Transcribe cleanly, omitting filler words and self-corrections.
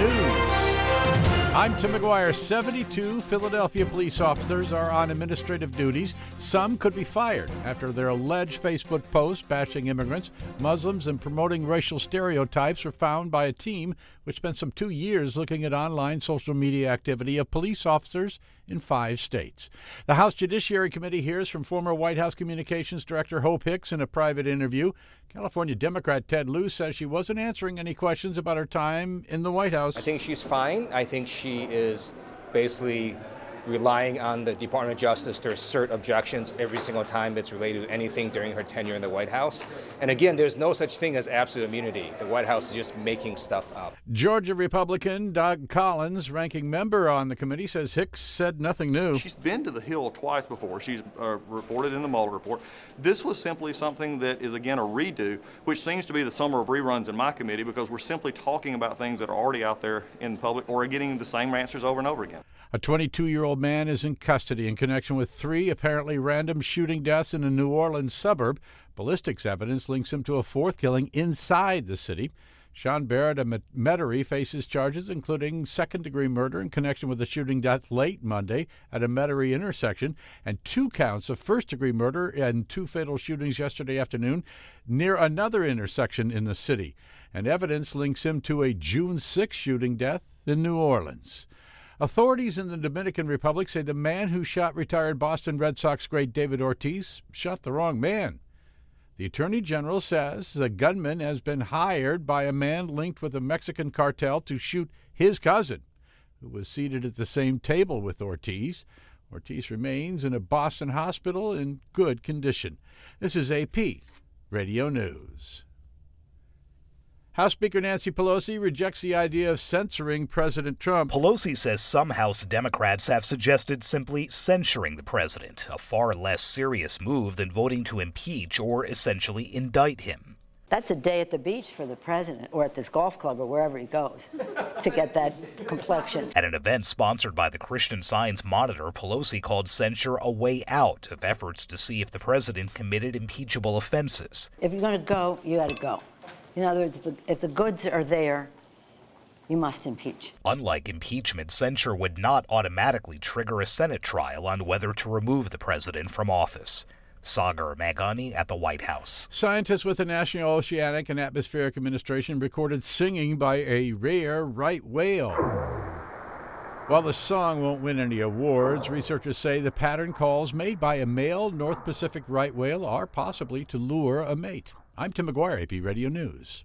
News. I'm Tim McGuire. 72 Philadelphia police officers are on administrative duties. Some could be fired after their alleged Facebook posts bashing immigrants, Muslims, and promoting racial stereotypes were found by a team which spent some 2 years looking at online social media activity of police officers in 5 states. The House Judiciary Committee hears from former White House Communications Director Hope Hicks in a private interview. California Democrat Ted Lieu says she wasn't answering any questions about her time in the White House. I think she's fine. I think she is basically relying on the Department of Justice to assert objections every single time that's related to anything during her tenure in the White House. And again, there's no such thing as absolute immunity. The White House is just making stuff up. Georgia Republican Doug Collins, ranking member on the committee, says Hicks said nothing new. She's been to the Hill twice before. She's reported in the Mueller report. This was simply something that is, again, a redo, which seems to be the summer of reruns in my committee because we're simply talking about things that are already out there in the public or getting the same answers over and over again. A 22-year-old man is in custody in connection with 3 apparently random shooting deaths in a New Orleans suburb. Ballistics evidence links him to a 4th killing inside the city. Sean Barrett of Metairie faces charges including second-degree murder in connection with a shooting death late Monday at a Metairie intersection and 2 counts of first-degree murder and 2 fatal shootings yesterday afternoon near another intersection in the city. And evidence links him to a June 6 shooting death in New Orleans. Authorities in the Dominican Republic say the man who shot retired Boston Red Sox great David Ortiz shot the wrong man. The Attorney General says the gunman has been hired by a man linked with a Mexican cartel to shoot his cousin, who was seated at the same table with Ortiz. Ortiz remains in a Boston hospital in good condition. This is AP Radio News. House Speaker Nancy Pelosi rejects the idea of censoring President Trump. Pelosi says some House Democrats have suggested simply censuring the president, a far less serious move than voting to impeach or essentially indict him. That's a day at the beach for the president, or at this golf club, or wherever he goes, to get that complexion. At an event sponsored by the Christian Science Monitor, Pelosi called censure a way out of efforts to see if the president committed impeachable offenses. If you're going to go, you got to go. In other words, if the goods are there, you must impeach. Unlike impeachment, censure would not automatically trigger a Senate trial on whether to remove the president from office. Sagar Meghani at the White House. Scientists with the National Oceanic and Atmospheric Administration recorded singing by a rare right whale. While the song won't win any awards, researchers say the pattern calls made by a male North Pacific right whale are possibly to lure a mate. I'm Tim McGuire, AP Radio News.